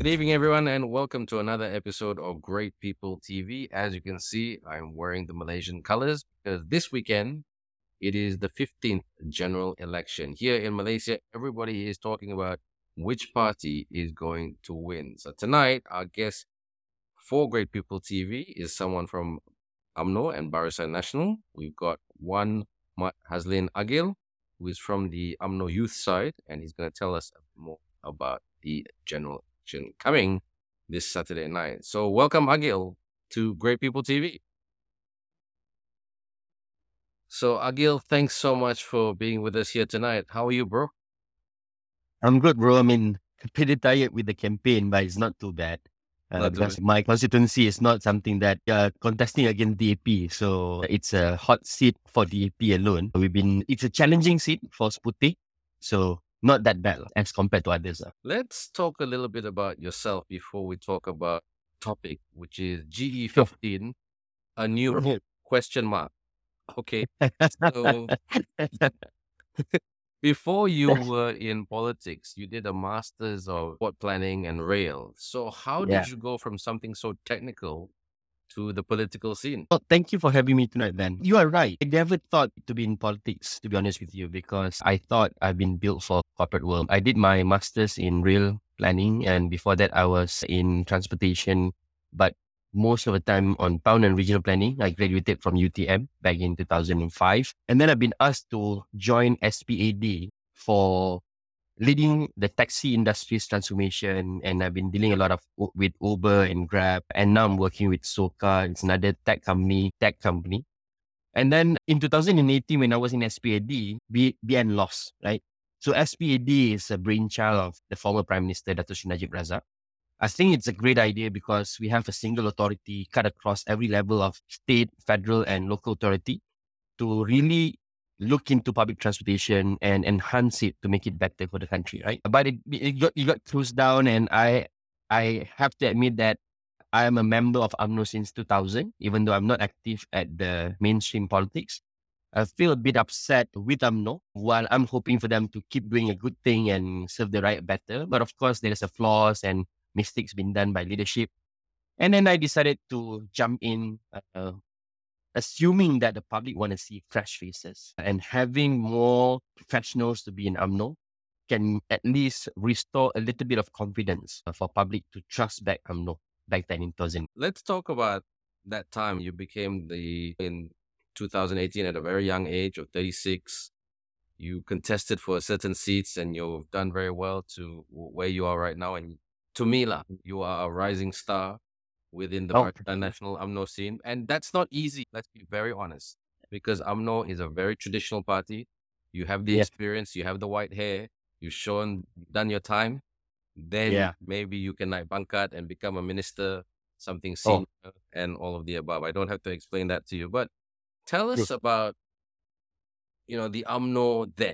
Good evening, everyone, and welcome to another episode of Great People TV. As you can see, I'm wearing the Malaysian colors because this weekend it is the 15th general election. Here in Malaysia, everybody is talking about which party is going to win. So tonight, our guest for Great People TV is someone from UMNO and Barisan Nasional. We've got one Hazlin Agil, who is from the UMNO youth side, and he's going to tell us more about the general election coming this Saturday night. So welcome, Agil, to Great People TV. So Agil, thanks so much for being with us here tonight. How are you, bro? I'm good, bro. I mean, pretty tired with the campaign, but it's not too bad. Not too Because my constituency is not something that contesting against DAP. So it's a hot seat for DAP alone. It's a challenging seat for Sputi. So not that bad as compared to others. Let's talk a little bit about yourself before we talk about topic, which is Sure. GE15, a new question mark. Okay. So before you were in politics, you did a master's of sport planning and rail. So how Yeah. did you go from something so technical to the political scene? Well, thank you for having me tonight, Ben. You are right. I never thought to be in politics, to be honest with you, because I thought I've been built for corporate world. I did my master's in rail planning, and before that, I was in transportation, but most of the time on town and regional planning. I graduated from UTM back in 2005. And then I've been asked to join SPAD for leading the taxi industry's transformation, and I've been dealing a lot of with Uber and Grab, and now I'm working with Soka. It's another tech company. And then in 2018, when I was in SPAD, BN lost, right? So SPAD is a brainchild of the former Prime Minister, Dato Sri Najib Razak. I think it's a great idea because we have a single authority cut across every level of state, federal, and local authority to really look into public transportation and enhance it to make it better for the country, right? But it got closed down, and I have to admit that I am a member of UMNO since 2000, even though I'm not active at the mainstream politics. I feel a bit upset with UMNO while I'm hoping for them to keep doing a good thing and serve the right better. But of course, there's a flaws and mistakes being done by leadership. And then I decided to jump in, assuming that the public want to see fresh faces, and having more professionals to be in UMNO can at least restore a little bit of confidence for public to trust back UMNO back then in 2000. Let's talk about that time you became in 2018 at a very young age of 36. You contested for certain seats and you've done very well to where you are right now. And to me, you are a rising star within the Oh, Barisan Nasional UMNO scene. And that's not easy. Let's be very honest, because UMNO is a very traditional party. You have the yeah, experience, you have the white hair, you've done your time. Then yeah. maybe you can like bankat and become a minister, something Oh, senior, and all of the above. I don't have to explain that to you, but tell true. us about, the UMNO then.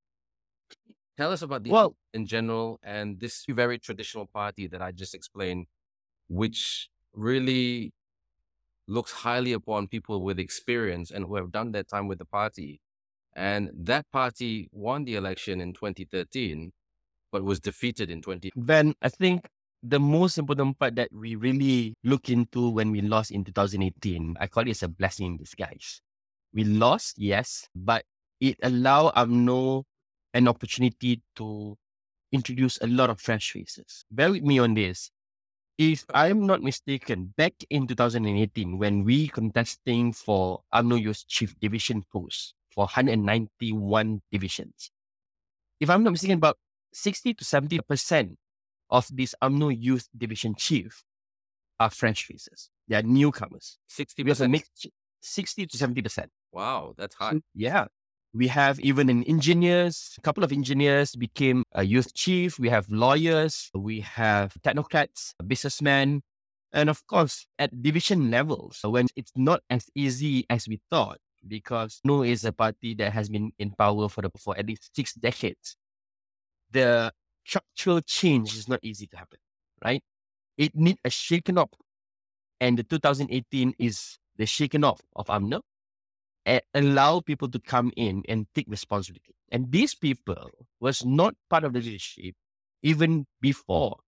Tell us about the Well, in general and this very traditional party that I just explained, which really looks highly upon people with experience and who have done their time with the party. And that party won the election in 2013, but was defeated in 20. Ben, I think the most important part that we really look into when we lost in 2018, I call it as a blessing in disguise. We lost, yes, but it allowed UMNO an opportunity to introduce a lot of fresh faces. Bear with me on this. If I'm not mistaken, back in 2018, when we contesting for UMNO Youth Chief Division post for 191 divisions, if I'm not mistaken, about 60 to 70% of these UMNO Youth Division Chief are fresh faces. They are newcomers. We have a 60%. mix, 60 to 70%. Wow, that's high. Yeah. We have even a couple of engineers became a youth chief. We have lawyers, we have technocrats, businessmen, and of course, at division levels, when it's not as easy as we thought, because No is a party that has been in power for at least 6 decades. The structural change is not easy to happen, right? It needs a shaken up, and the 2018 is the shaken off of UMNO, allow people to come in and take responsibility. And these people was not part of the leadership even before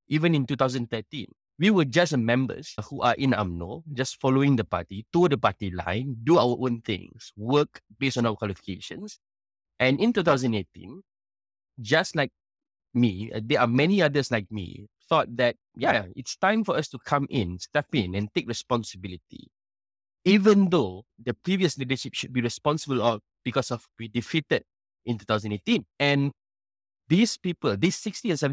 even in 2013. We were just members who are in UMNO, just following the party, to the party line, do our own things, work based on our qualifications. And in 2018, just like me, there are many others like me, thought that, yeah, it's time for us to come in, step in, and take responsibility. Even though the previous leadership should be responsible of because of we defeated in 2018. And these people, these 60 and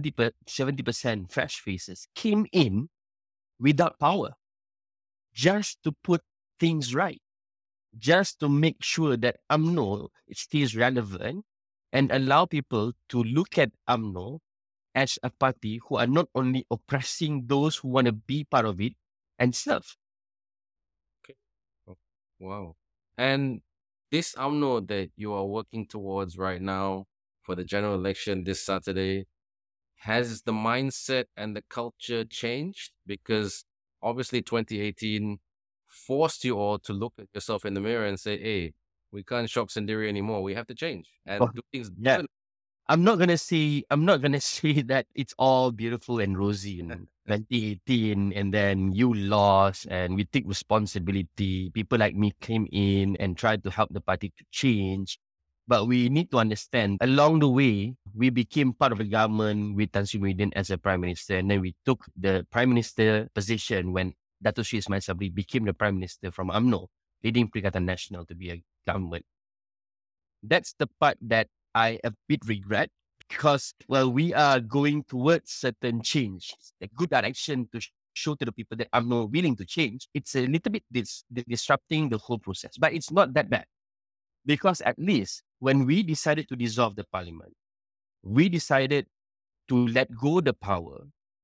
70% fresh faces came in without power, just to put things right, just to make sure that UMNO stays relevant and allow people to look at UMNO as a party who are not only oppressing those who want to be part of it and serve. Okay. Oh, wow. And this UMNO that you are working towards right now for the general election this Saturday, has the mindset and the culture changed? Because obviously 2018 forced you all to look at yourself in the mirror and say, hey, we can't shop Sendiri anymore. We have to change Oh, and do things yeah. different. I'm not gonna say that it's all beautiful and rosy in 2018, and then you lost, and we take responsibility. People like me came in and tried to help the party to change, but we need to understand along the way we became part of the government with Tan Sri Muhyiddin as a prime minister, and then we took the prime minister position when Dato Sri Ismail Sabri became the prime minister from UMNO, leading Perikatan Nasional to be a government. That's the part that I a bit regret because, well, we are going towards certain change, a good direction to show to the people that I'm not willing to change. It's a little bit disrupting the whole process, but it's not that bad because at least when we decided to dissolve the parliament, we decided to let go the power,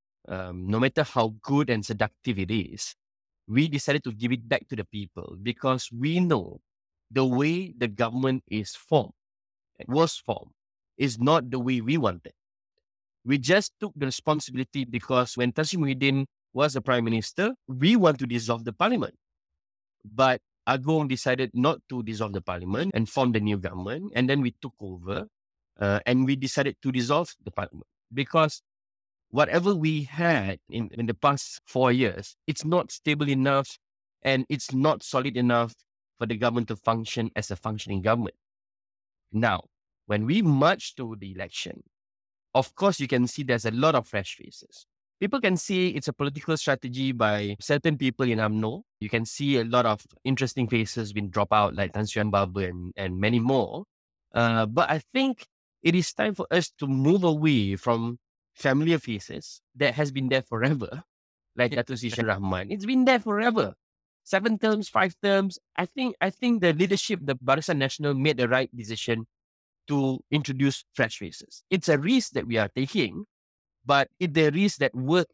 no matter how good and seductive it is. We decided to give it back to the people because we know the way the government is formed was formed is not the way we wanted. We just took the responsibility because when Tan Sri Muhyiddin was the prime minister, we want to dissolve the parliament. But Agong decided not to dissolve the parliament and form the new government. And then we took over and we decided to dissolve the parliament because whatever we had in the past 4 years, it's not stable enough and it's not solid enough for the government to function as a functioning government. Now, when we march to the election, of course, you can see there's a lot of fresh faces. People can see it's a political strategy by certain people in UMNO. You can see a lot of interesting faces being dropped out, like Tan Sri Babu and many more. But I think it is time for us to move away from familiar faces that has been there forever, like Dato' Sri Rahman. It's been there forever. 7 terms, 5 terms. I think the leadership, the Barisan Nasional made the right decision to introduce fresh faces. It's a risk that we are taking, but it's the risk that worth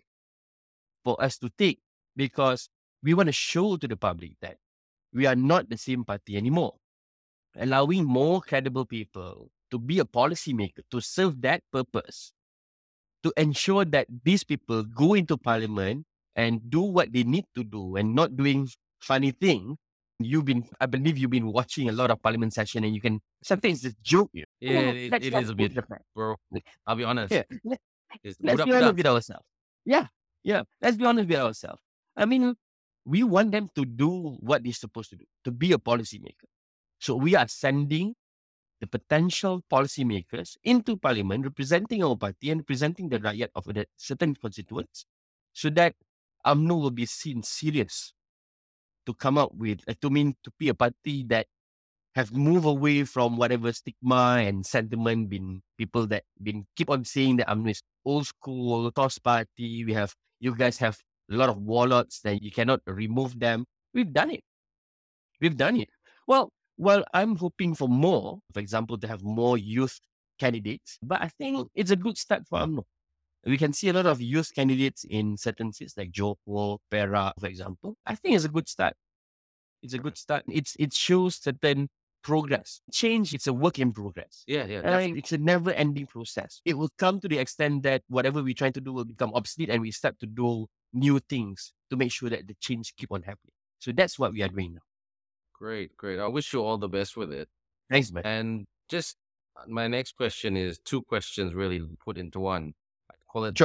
for us to take because we want to show to the public that we are not the same party anymore. Allowing more credible people to be a policymaker, to serve that purpose, to ensure that these people go into parliament and do what they need to do and not doing funny things. I believe you've been watching a lot of parliament session and you can, sometimes it's joke. Yeah, Let's it not is a put bit, the fact. bro. I'll be honest. Yeah, It's let's be honest with ourselves. Yeah, let's be honest with ourselves. I mean, we want them to do what they're supposed to do, to be a policymaker. So we are sending the potential policymakers into parliament, representing our party and representing the rakyat of the certain constituents, so that UMNO will be seen serious to come up with, to be a party that have moved away from whatever stigma and sentiment been people that been keep on saying that UMNO is old school, toss party. You guys have a lot of warlords that you cannot remove them. We've done it. We've done it. Well, I'm hoping for more, for example, to have more youth candidates, but I think it's a good start for UMNO. We can see a lot of youth candidates in certain states like Johor, Perak, for example. I think it's a good start. It's a good start. It shows certain progress. Change, it's a work in progress. Yeah, definitely. It's a never ending process. It will come to the extent that whatever we're trying to do will become obsolete and we start to do new things to make sure that the change keep on happening. So that's what we are doing now. Great, great. I wish you all the best with it. Thanks, man. And just my next question is 2 questions really put into one. I call it Sure. my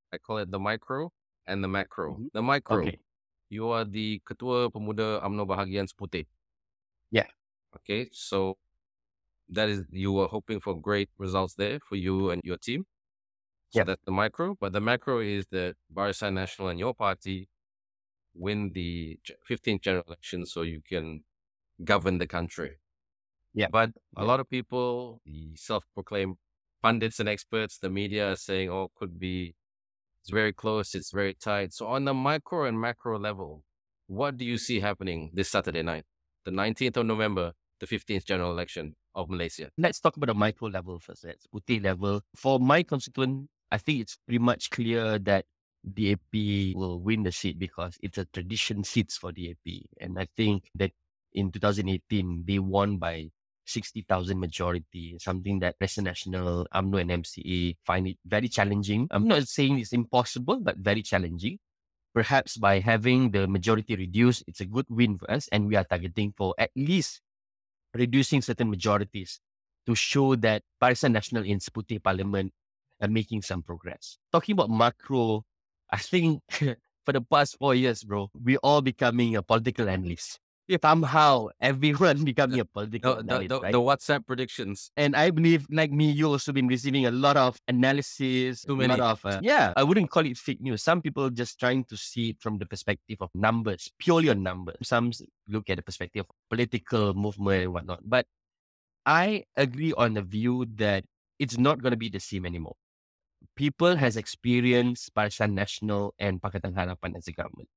I call it the micro and the macro. Mhm. The micro, Okay. you are the Ketua Pemuda UMNO Bahagian Seputih. Yeah. Okay, so that is, you were hoping for great results there for you and your team. So Yeah. that's the micro. But the macro is that Barisan Nasional and your party win the 15th general election so you can govern the country. Yeah. But a Yeah. lot of people, the self-proclaimed pundits and experts, the media are saying, oh, could be, it's very close, it's very tight. So on the micro and macro level, what do you see happening this Saturday night, the 19th of November, the 15th general election of Malaysia? Let's talk about the micro level first. That's Putih level. For my constituent, I think it's pretty much clear that DAP will win the seat because it's a tradition seats for DAP. And I think that in 2018, they won by 60,000 majority, something that President National, UMNO and MCA find it very challenging. I'm not saying it's impossible, but very challenging. Perhaps by having the majority reduced, it's a good win for us. And we are targeting for at least reducing certain majorities to show that Barisan Nasional in Seputih Parliament are making some progress. Talking about macro, I think for the past 4 years, bro, we all becoming a political analyst. Somehow, everyone becoming a political analyst, The right? WhatsApp predictions, And I believe, like me, you also been receiving a lot of analysis, too a lot many. of, yeah, I wouldn't call it fake news. Some people just trying to see it from the perspective of numbers, purely on numbers. Some look at the perspective of political movement and whatnot. But I agree on the view that it's not going to be the same anymore. People has experienced Barisan Nasional and Pakatan Harapan as a government.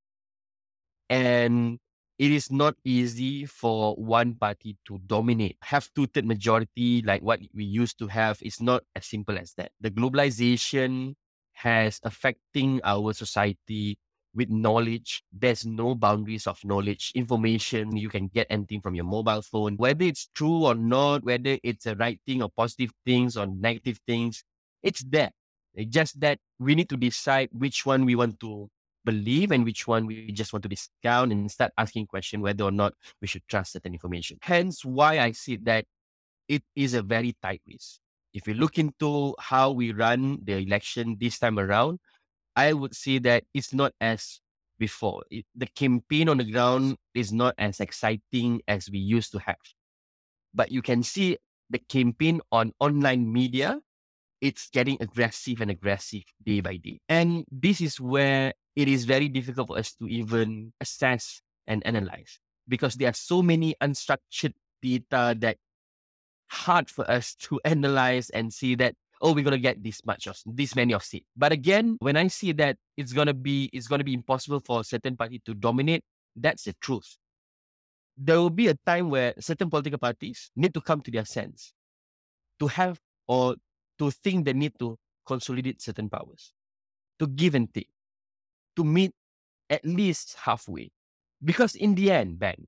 And it is not easy for one party to dominate. Have two-third majority like what we used to have is not as simple as that. The globalization has affecting our society with knowledge. There's no boundaries of knowledge, information. You can get anything from your mobile phone, whether it's true or not, whether it's a right thing or positive things or negative things. It's there. It's just that we need to decide which one we want to believe and which one we just want to discount and start asking question whether or not we should trust certain information. Hence why I see that it is a very tight race. If you look into how we run the election this time around, I would say that it's not as before. The campaign on the ground is not as exciting as we used to have. But you can see the campaign on online media, it's getting aggressive and aggressive day by day. And this is where it is very difficult for us to even assess and analyze because there are so many unstructured data that hard for us to analyze and see that, oh, we're gonna get this much of this many of seat. But again, when I see that it's gonna be impossible for a certain party to dominate, that's the truth. There will be a time where certain political parties need to come to their sense to have or to think they need to consolidate certain powers, to give and take, to meet at least halfway. Because in the end, Ben,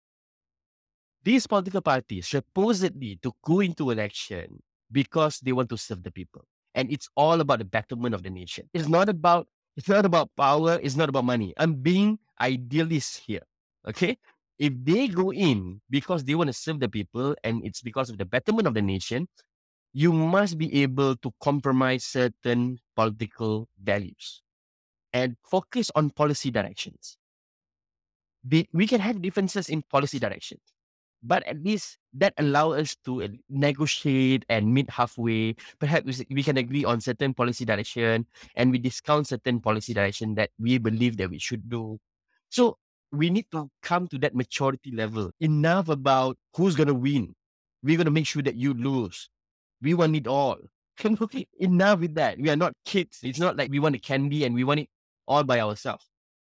these political parties supposedly to go into election because they want to serve the people. And it's all about the betterment of the nation. It's not about power, it's not about money. I'm being idealist here. Okay? If they go in because they want to serve the people and it's because of the betterment of the nation, you must be able to compromise certain political values and focus on policy directions. We can have differences in policy directions, but at least that allow us to negotiate and meet halfway. Perhaps we can agree on certain policy direction and we discount certain policy direction that we believe that we should do. So we need to come to that maturity level. Enough about who's going to win. We're going to make sure that you lose. We want it all. Enough with that. We are not kids. It's not like we want a candy and we want it all by ourselves.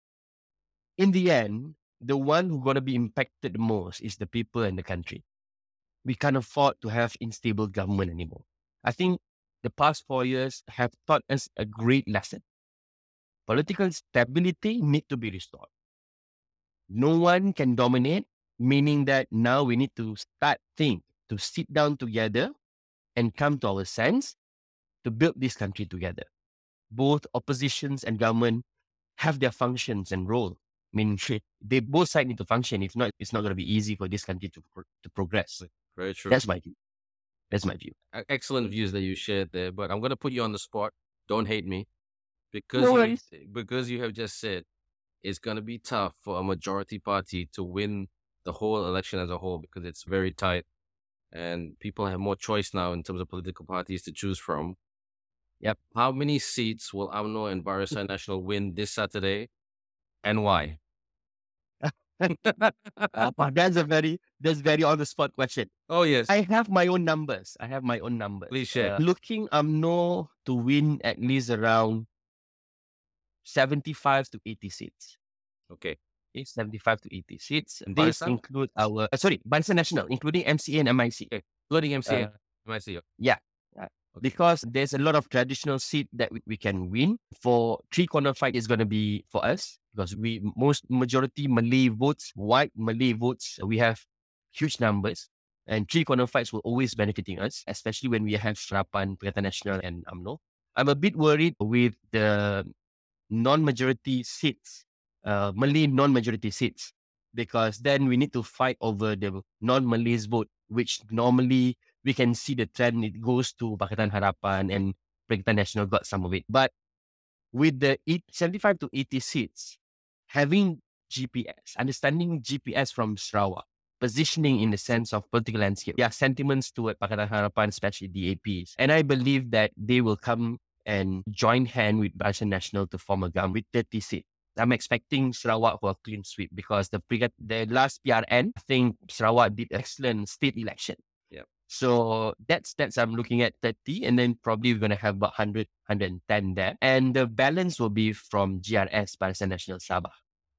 In the end, the one who's going to be impacted the most is the people and the country. We can't afford to have unstable government anymore. I think the past 4 years have taught us a great lesson. Political stability need to be restored. No one can dominate, meaning that now we need to to sit down together and come to our sense to build this country together. Both oppositions and government have their functions and role. I mean, they both sides need to function. If not, it's not going to be easy for this country to progress. Very true. That's my view. That's my view. Excellent views that you shared there, but I'm going to put you on the spot. Don't hate me, because No you worries. because you have just said it's going to be tough for a majority party to win the whole election as a whole because it's very tight and people have more choice now in terms of political parties to choose from. Yep. How many seats will UMNO and Barisan Nasional win this Saturday, and why? That's very on the spot question. Oh yes, I have my own numbers. please share. Looking UMNO to win at least around 75 to 80 seats. Okay, It's 75 to 80 seats. and This Barisan, include our, Barisan Nasional, including MCA and MIC. okay, including MCA. Uh, MIC. yeah. Okay. Because there's a lot of traditional seat that we can win. For three corner fight is going to be for us because majority Malay votes, white Malay votes. We have huge numbers, and three corner fights will always benefiting us, especially when we have Serapan, Perikatan Nasional, and UMNO. I'm a bit worried with the non-majority seats, Malay non-majority seats, because then we need to fight over the non-Malays vote, which normally we can see the trend, it goes to Pakatan Harapan and Perikatan Nasional got some of it. But with the 75 to 80 seats, having GPS, understanding GPS from Sarawak, positioning in the sense of political landscape, their sentiments toward Pakatan Harapan, especially DAPs. And I believe that they will come and join hand with Barisan Nasional to form a government with 30 seats. I'm expecting Sarawak for a clean sweep because the last PRN, I think Sarawak did excellent state election. So that's I'm looking at 30, and then probably we're gonna have about 100, 110 there. And the balance will be from GRS, Barisan Nasional Sabah.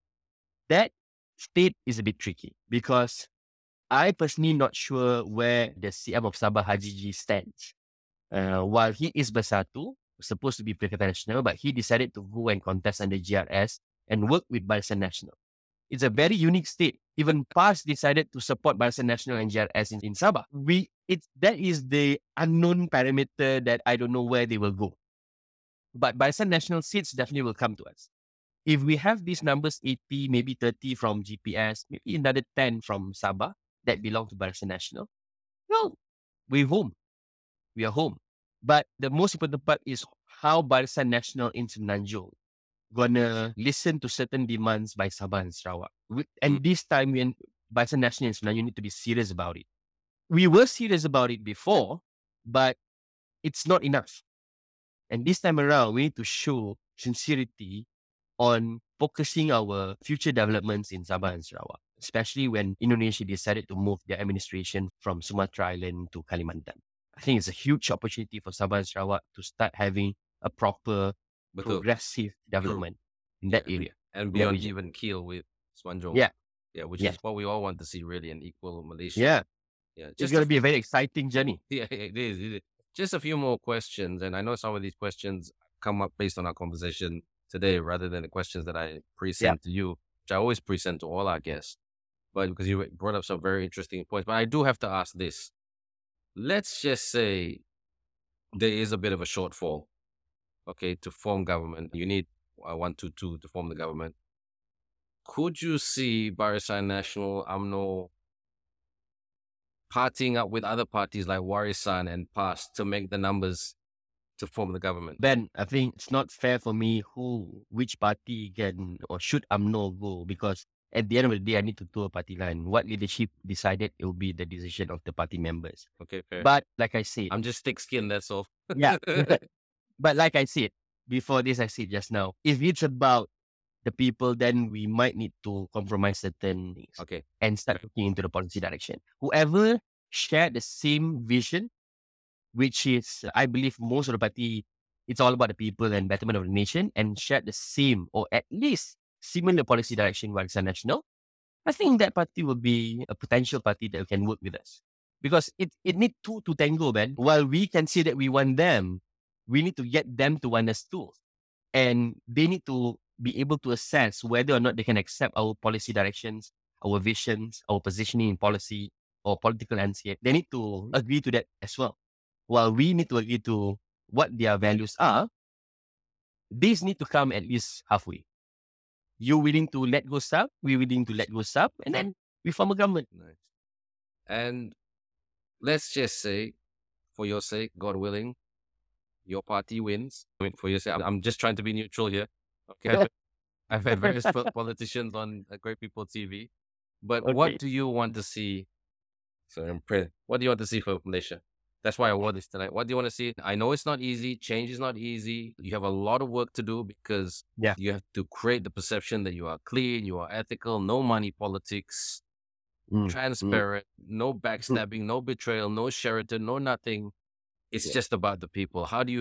That state is a bit tricky because I personally not sure where the CM of Sabah Haji G stands. While he is Bersatu, supposed to be Perikatan Nasional, but he decided to go and contest under GRS and work with Barisan Nasional. It's a very unique state. Even PAS decided to support Barisan Nasional and GRS in Sabah. That is the unknown parameter that I don't know where they will go. But Barisan Nasional seats definitely will come to us. If we have these numbers, 80, maybe 30 from GPS, maybe another 10 from Sabah that belong to Barisan Nasional, well, we're home. We are home. But the most important part is how Barisan Nasional in Semenanjung gonna listen to certain demands by Sabah and Sarawak. And this time when Barisan Nasional in Semenanjung, you need to be serious about it. We were serious about it before, but it's not enough. And this time around, we need to show sincerity on focusing our future developments in Sabah and Sarawak, especially when Indonesia decided to move their administration from Sumatra Island to Kalimantan. I think it's a huge opportunity for Sabah and Sarawak to start having a proper progressive development in that area. And beyond even Keel with Semenanjung. Yeah, which is what we all want to see, really, an equal Malaysia. Yeah. Just it's going to be a very exciting journey. Yeah, it is. Just a few more questions. And I know some of these questions come up based on our conversation today rather than the questions that I present to you, which I always present to all our guests. But because you brought up some very interesting points. But I do have to ask this. Let's just say there is a bit of a shortfall, okay, to form government. You need 122 to form the government. Could you see Barisan Nasional, UMNO, partying up with other parties like Warisan and PAS to make the numbers to form the government? Ben, I think it's not fair for me which party can or should UMNO go, because at the end of the day, I need to do a party line. What leadership decided, it will be the decision of the party members. Okay, fair. But like I said, I'm just thick-skinned, that's all. Yeah. But like I said, before this, I said just now, if it's about the people, then we might need to compromise certain things. Okay. And start looking into the policy direction. Whoever shared the same vision, which is, I believe most of the party, it's all about the people and betterment of the nation, and shared the same or at least similar policy direction with Barisan Nasional, I think that party will be a potential party that can work with us. Because it needs two to tango, man. While we can say that we want them, we need to get them to want us too. And they need to be able to assess whether or not they can accept our policy directions, our visions, our positioning in policy or political landscape. They need to agree to that as well. While we need to agree to what their values are, these need to come at least halfway. You willing to let go some, we willing to let go some, and then we form a government. Nice. And let's just say, for your sake, God willing, your party wins. I mean, for yourself, I'm just trying to be neutral here. Okay. I've had various politicians on Great People TV. But what Okay. do you want to see? So what do you want to see for Malaysia? That's why I wore this tonight. What do you want to see? I know it's not easy. Change is not easy. You have a lot of work to do because Yeah. you have to create the perception that you are clean, you are ethical, no money politics, Mm, mm, transparent, no mm. backstabbing, no betrayal, no Sheraton, no nothing. It's Yeah. just about the people.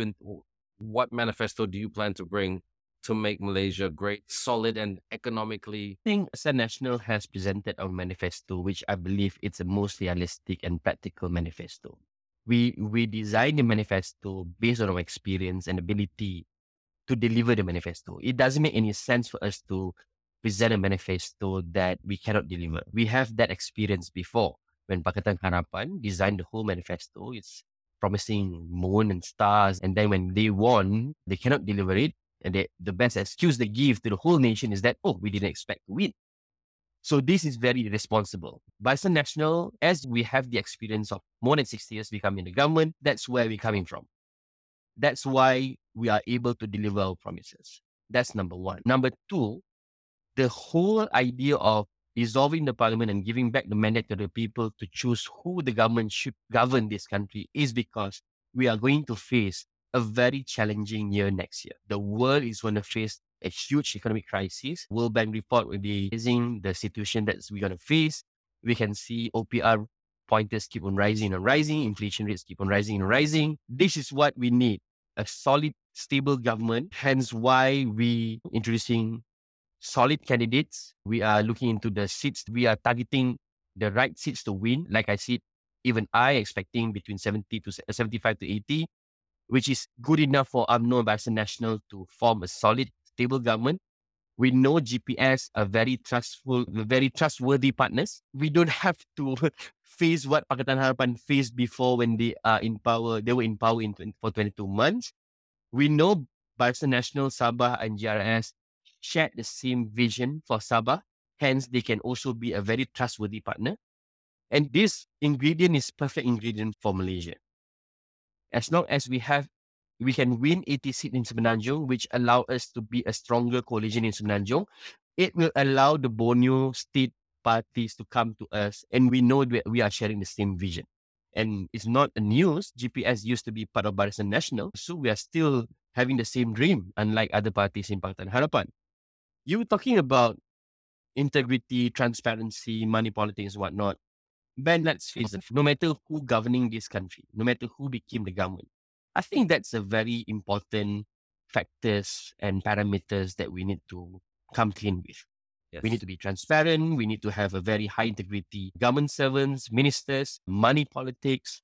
What manifesto do you plan to bring to make Malaysia great, solid, and economically? I think Sun National has presented a manifesto, which I believe it's the most realistic and practical manifesto. We designed the manifesto based on our experience and ability to deliver the manifesto. It doesn't make any sense for us to present a manifesto that we cannot deliver. We have that experience before when Pakatan Harapan designed the whole manifesto. It's promising moon and stars, and then when they won, they cannot deliver it. And the best excuse they give to the whole nation is that, oh, we didn't expect to win. So this is very responsible. Bison National, as we have the experience of more than 60 years becoming the government, that's where we're coming from. That's why we are able to deliver our promises. That's number one. Number two, the whole idea of dissolving the parliament and giving back the mandate to the people to choose who the government should govern this country is because we are going to face a very challenging year next year. The world is going to face a huge economic crisis. World Bank report will be raising the situation that we're going to face. We can see OPR pointers keep on rising and rising. Inflation rates keep on rising and rising. This is what we need. A solid, stable government. Hence why we introducing solid candidates. We are looking into the seats. We are targeting the right seats to win. Like I said, even I expecting between 70 to 75 to 80, which is good enough for UMNO and Barisan National to form a solid, stable government. We know GPS are very trustworthy partners. We don't have to face what Pakatan Harapan faced before when they are in power. They were in power for 22 months. We know Barisan National, Sabah, and GRS shared the same vision for Sabah. Hence, they can also be a very trustworthy partner. And this ingredient is perfect ingredient for Malaysia. As long as we can win 80 seats in Semenanjung, which allow us to be a stronger coalition in Semenanjung, it will allow the Borneo state parties to come to us, and we know that we are sharing the same vision. And it's not a news. GPS used to be part of Barisan National, so we are still having the same dream, unlike other parties in Pakatan Harapan. You were talking about integrity, transparency, money politics, whatnot. Ben, let's face it, no matter who governing this country, no matter who became the government, I think that's a very important factors and parameters that we need to come clean with. Yes. We need to be transparent. We need to have a very high integrity government servants, ministers, money politics.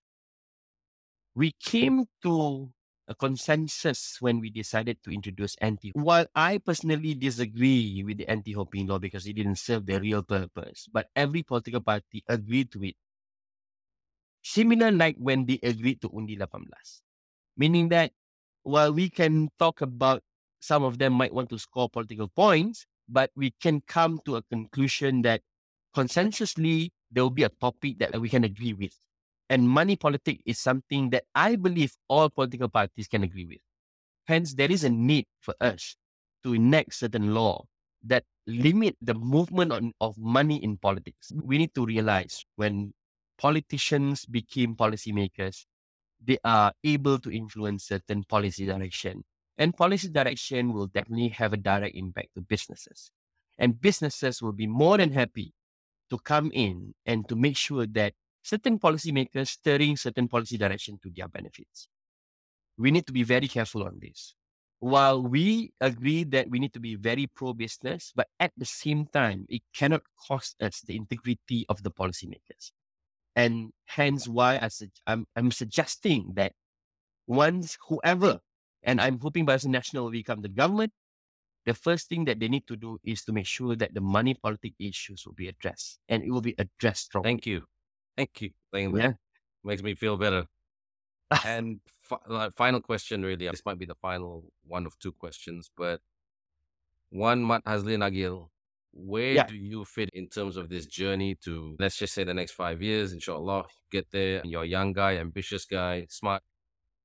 We came to a consensus when we decided to introduce anti. While I personally disagree with the anti-hoping law because it didn't serve the real purpose, but every political party agreed to it. Similar like when they agreed to Undi 18. Meaning that while we can talk about some of them might want to score political points, but we can come to a conclusion that consensusly there will be a topic that we can agree with. And money politics is something that I believe all political parties can agree with. Hence, there is a need for us to enact certain law that limit the movement of money in politics. We need to realize when politicians became policymakers, they are able to influence certain policy direction. And policy direction will definitely have a direct impact to businesses. And businesses will be more than happy to come in and to make sure that certain policymakers steering certain policy direction to their benefits. We need to be very careful on this. While we agree that we need to be very pro-business, but at the same time, it cannot cost us the integrity of the policymakers. And hence why I'm suggesting that once whoever, and I'm hoping Barisan National will become the government, the first thing that they need to do is to make sure that the money politic issues will be addressed, and it will be addressed strongly. Thank you. Thank you. Yeah. Makes me feel better. And final question, really. This might be the final one of two questions, but one, Mat Hazli Nagil, where do you fit in terms of this journey to, let's just say, the next 5 years, inshallah, get there, you're a young guy, ambitious guy, smart.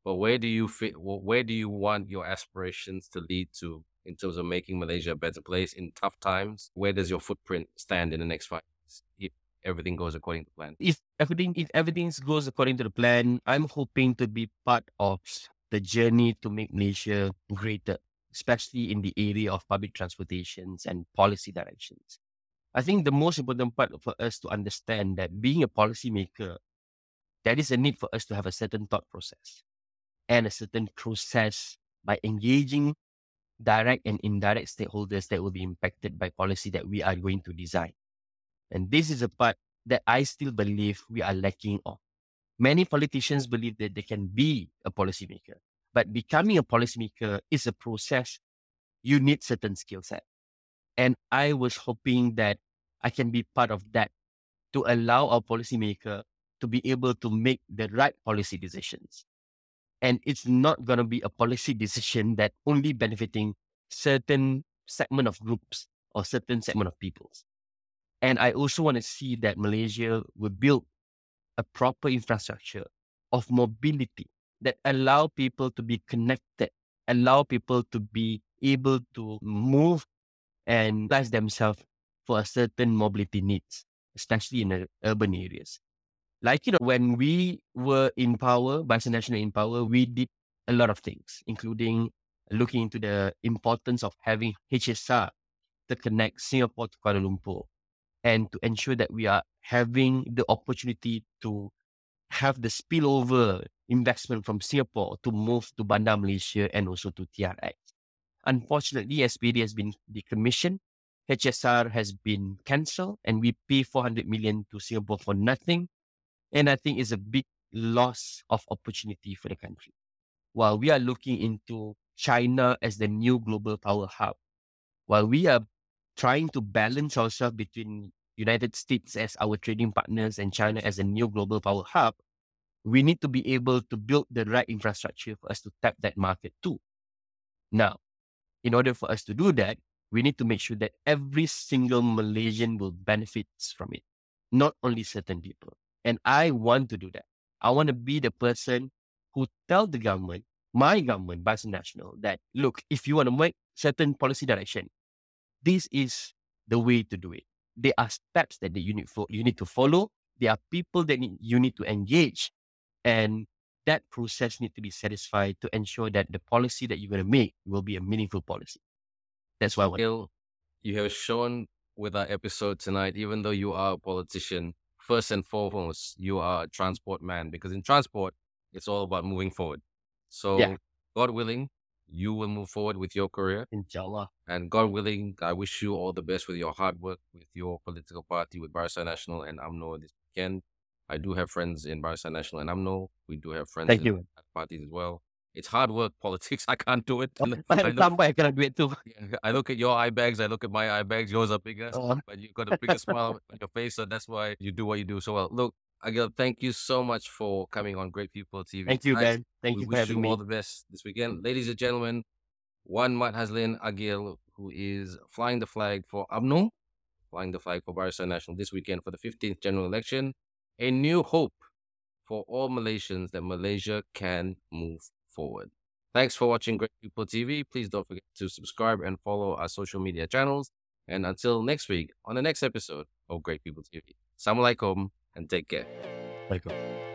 but where do you fit? Where do you want your aspirations to lead to in terms of making Malaysia a better place in tough times? Where does your footprint stand in the next 5 years if everything goes according to plan? If everything goes according to the plan, I'm hoping to be part of the journey to make Malaysia greater, especially in the area of public transportations and policy directions. I think the most important part for us to understand that being a policymaker, there is a need for us to have a certain thought process and a certain process by engaging direct and indirect stakeholders that will be impacted by policy that we are going to design. And this is a part that I still believe we are lacking of. Many politicians believe that they can be a policymaker, but becoming a policymaker is a process. You need certain skill set. And I was hoping that I can be part of that to allow our policymaker to be able to make the right policy decisions. And it's not going to be a policy decision that only benefiting certain segment of groups or certain segment of peoples. And I also want to see that Malaysia will build a proper infrastructure of mobility that allow people to be connected, allow people to be able to move and place themselves for a certain mobility needs, especially in the urban areas. Like, when we were in power, Barisan Nasional in power, we did a lot of things, including looking into the importance of having HSR to connect Singapore to Kuala Lumpur and to ensure that we are having the opportunity to have the spillover investment from Singapore to move to Bandar Malaysia and also to TRX. Unfortunately, SPD has been decommissioned. HSR has been cancelled and we pay 400 million to Singapore for nothing. And I think it's a big loss of opportunity for the country. While we are looking into China as the new global power hub, while we are trying to balance ourselves between United States as our trading partners and China as a new global power hub, we need to be able to build the right infrastructure for us to tap that market too. Now, in order for us to do that, we need to make sure that every single Malaysian will benefit from it, not only certain people. And I want to do that. I want to be the person who tell the government, my government, Barisan Nasional, that look, if you want to make certain policy direction, this is the way to do it. There are steps that you need to follow. There are people that you need to engage. And that process needs to be satisfied to ensure that the policy that you're going to make will be a meaningful policy. That's why I want. Gil, you have shown with our episode tonight, even though you are a politician, first and foremost, you are a transport man, because in transport, it's all about moving forward. So, Yeah. God willing, you will move forward with your career. Inshallah. And God willing, I wish you all the best with your hard work, with your political party, with Barisan Nasional and UMNO this weekend. I do have friends in Barisan Nasional and UMNO. We do have friends Thank in you. parties as well. It's hard work, politics. I can't do it. I cannot do it too. I look at your eye bags, I look at my eye bags. Yours are bigger, but you've got a bigger smile on your face, so that's why you do what you do so well. Look, Agil, thank you so much for coming on Great People TV. Thank you, tonight. Ben. Thank We you for wish having you me. all the best this weekend. Ladies and gentlemen, Wan Mat Hazlin Agil, who is flying the flag for UMNO, flying the flag for Barisan Nasional this weekend for the 15th general election. A new hope for all Malaysians that Malaysia can move forward. Thanks for watching Great People TV. Please don't forget to subscribe and follow our social media channels. And until next week, on the next episode of Great People TV. Assalamualaikum and take care. Welcome.